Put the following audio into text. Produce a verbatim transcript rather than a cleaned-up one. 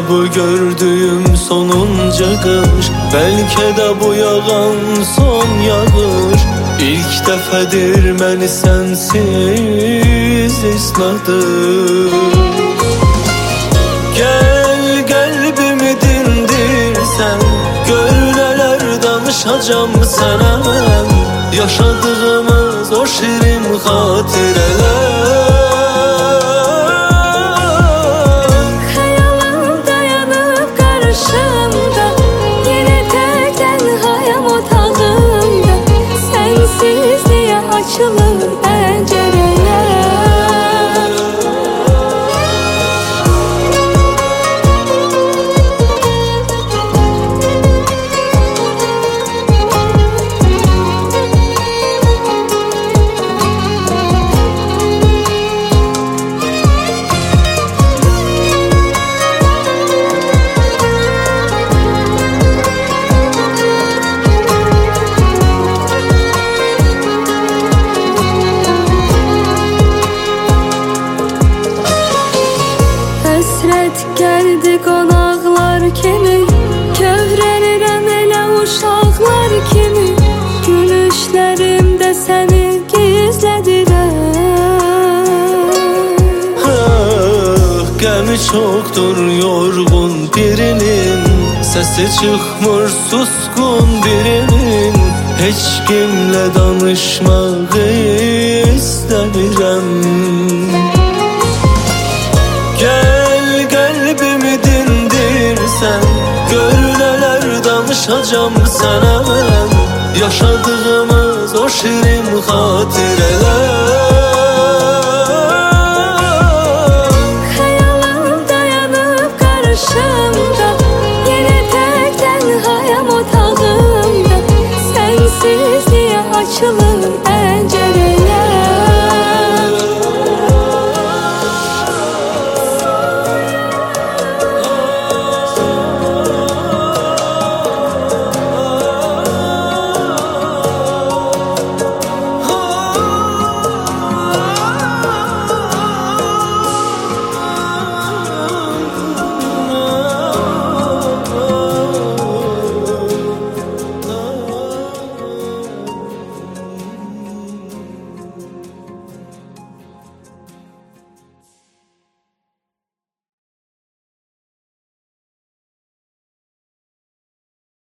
bu gördüğüm sonunca kış, belki de bu yağan son yağış. İlk defedir beni sensiz isladım. Gel kalbimi dindirsen, gör neler danışacağım sana. Yaşadığımız o şirin hatireler. Hayalım dayanıp karşımda, yine tek tenhayam otağımda. Sensiz diye açılır pencereler. Həsrət gəldi qonaqlar kimi, kövrəlirəm elə uşaqlar kimi. Gülüşlərimdə səni gizlədirəm. Ah, qəmi çoktur yorğun birinin, sesi çıkmır suskun birinin. Heç kimle danışmaq istəmirəm. Gel kalbimi dindirsen, gör neler danışacağım sana. Yaşadım